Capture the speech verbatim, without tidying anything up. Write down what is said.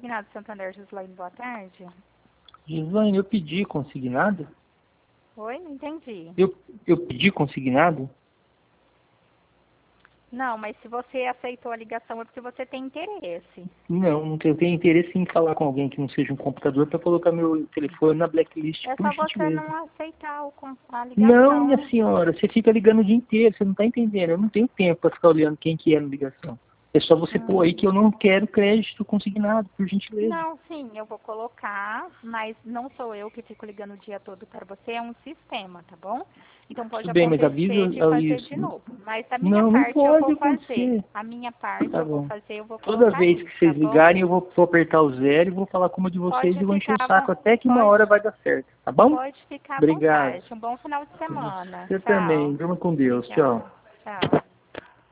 Consignado Santander, Gislaine, boa tarde. Gislaine, eu pedi consignado? Oi, não entendi. Eu, eu pedi consignado? Não, mas se você aceitou a ligação é porque você tem interesse. Não, não tenho, eu tenho interesse em falar com alguém que não seja um computador para colocar meu telefone na blacklist, É por só você gentileza. não aceitar o, con- a ligação. Não, minha senhora, você fica ligando o dia inteiro, você não está entendendo. Eu não tenho tempo para ficar olhando quem que é na ligação. É só você Hum. pôr aí que eu não quero crédito consignado, por gentileza. Não, sim, eu vou colocar, mas não sou eu que fico ligando o dia todo para você, é um sistema, tá bom? Então pode Tudo bem, mas acontecer avisa de ah, fazer isso. de novo. Mas da minha Não, não parte eu pode vou fazer. acontecer. A minha parte Tá eu vou bom. fazer, eu vou Toda colocar vez aí, que tá vocês bom? ligarem, eu vou, vou apertar o zero e vou falar com uma de vocês Pode e vou encher ficar, o saco até que uma pode, hora vai dar certo, tá bom? pode ficar à Obrigado. vontade. Um bom final de semana. Você Tchau. também. Durma com Deus. Tchau. Obrigada. Tchau.